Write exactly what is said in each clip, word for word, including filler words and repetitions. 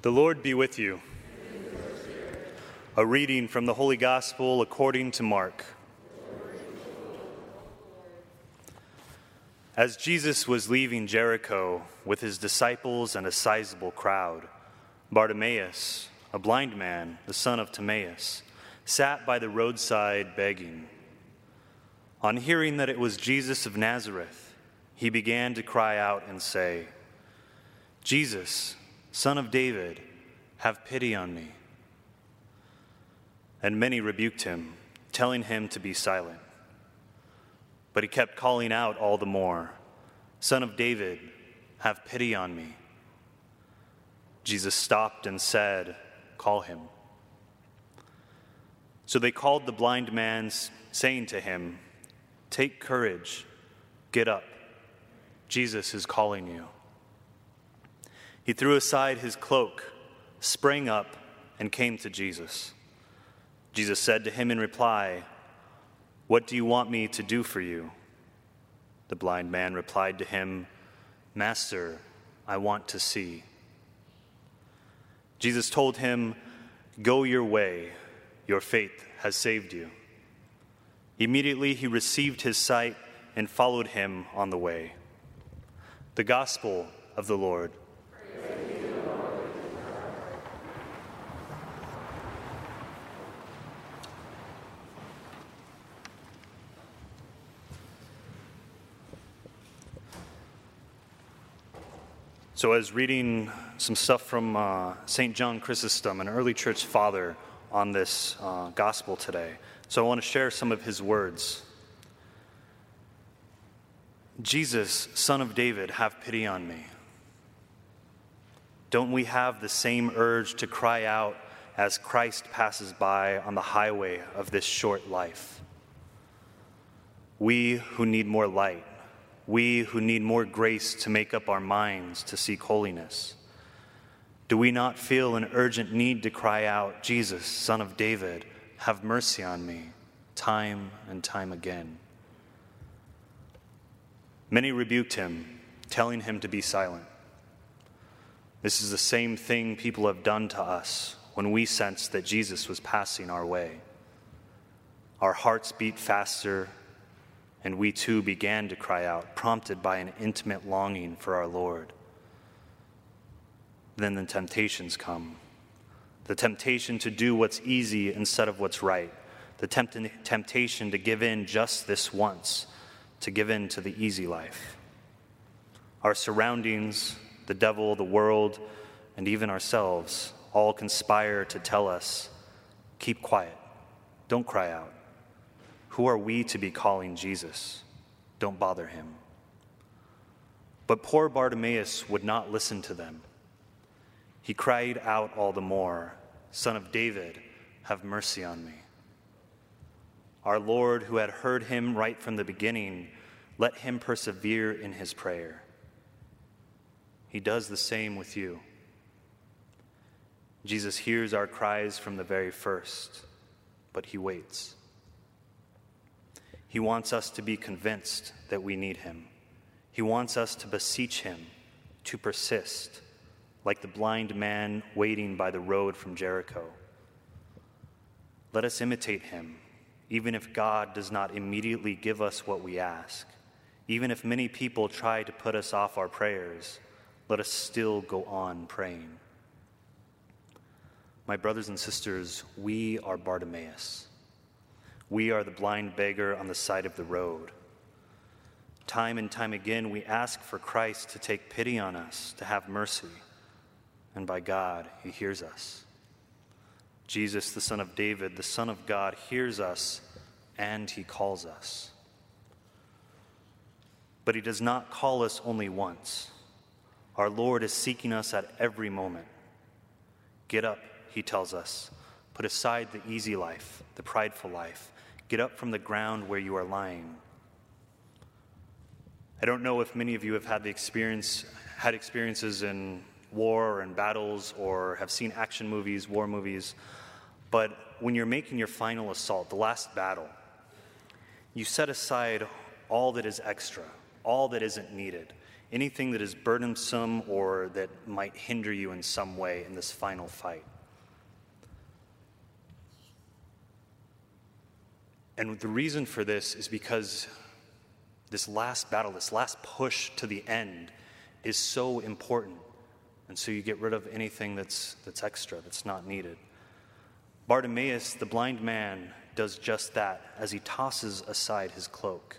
The Lord be with you. A reading from the Holy Gospel according to Mark. As Jesus was leaving Jericho with his disciples and a sizable crowd, Bartimaeus, a blind man, the son of Timaeus, sat by the roadside begging. On hearing that it was Jesus of Nazareth, he began to cry out and say, "Jesus, Son of David, have pity on me." And many rebuked him, telling him to be silent. But he kept calling out all the more, "Son of David, have pity on me." Jesus stopped and said, "Call him." So they called the blind man, saying to him, "Take courage, get up. Jesus is calling you." He threw aside his cloak, sprang up, and came to Jesus. Jesus said to him in reply, "What do you want me to do for you?" The blind man replied to him, "Master, I want to see." Jesus told him, "Go your way, your faith has saved you." Immediately he received his sight and followed him on the way. The Gospel of the Lord. So I was reading some stuff from uh, Saint John Chrysostom, an early church father, on this uh, gospel today. So I want to share some of his words. "Jesus, Son of David, have pity on me." Don't we have the same urge to cry out as Christ passes by on the highway of this short life? We who need more light, we who need more grace to make up our minds to seek holiness, do we not feel an urgent need to cry out, "Jesus, Son of David, have mercy on me," time and time again? Many rebuked him, telling him to be silent. This is the same thing people have done to us when we sensed that Jesus was passing our way. Our hearts beat faster, and we too began to cry out, prompted by an intimate longing for our Lord. Then the temptations come. The temptation to do what's easy instead of what's right. The tempt- temptation to give in just this once, to give in to the easy life. Our surroundings, the devil, the world, and even ourselves all conspire to tell us, "Keep quiet, don't cry out. Who are we to be calling Jesus? Don't bother him." But poor Bartimaeus would not listen to them. He cried out all the more, "Son of David, have mercy on me." Our Lord, who had heard him right from the beginning, let him persevere in his prayer. He does the same with you. Jesus hears our cries from the very first, but he waits. He wants us to be convinced that we need him. He wants us to beseech him, to persist, like the blind man waiting by the road from Jericho. Let us imitate him, even if God does not immediately give us what we ask. Even if many people try to put us off our prayers, let us still go on praying. My brothers and sisters, we are Bartimaeus. We are the blind beggar on the side of the road. Time and time again, we ask for Christ to take pity on us, to have mercy. And by God, he hears us. Jesus, the Son of David, the Son of God, hears us and he calls us. But he does not call us only once. Our Lord is seeking us at every moment. Get up, he tells us. Put aside the easy life, the prideful life. Get up from the ground where you are lying. I don't know if many of you have had the experience, had experiences in war and battles, or have seen action movies, war movies, but when you're making your final assault, the last battle, you set aside all that is extra, all that isn't needed, anything that is burdensome or that might hinder you in some way in this final fight. And the reason for this is because this last battle, this last push to the end is so important. And so you get rid of anything that's that's extra, that's not needed. Bartimaeus, the blind man, does just that as he tosses aside his cloak.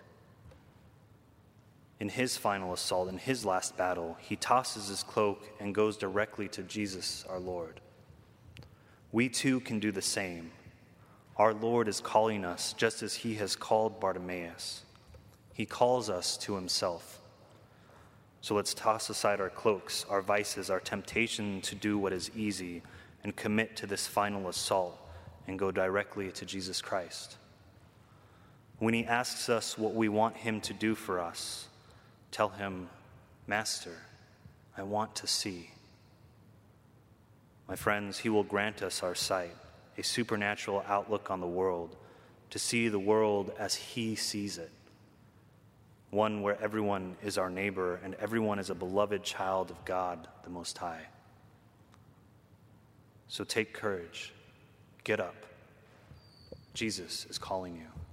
In his final assault, in his last battle, he tosses his cloak and goes directly to Jesus, our Lord. We too can do the same. Our Lord is calling us just as he has called Bartimaeus. He calls us to himself. So let's toss aside our cloaks, our vices, our temptation to do what is easy, and commit to this final assault and go directly to Jesus Christ. When he asks us what we want him to do for us, tell him, Master, I want to see. My friends, he will grant us our sight, a supernatural outlook on the world, to see the world as he sees it. One where everyone is our neighbor and everyone is a beloved child of God, the Most High. So take courage. Get up. Jesus is calling you.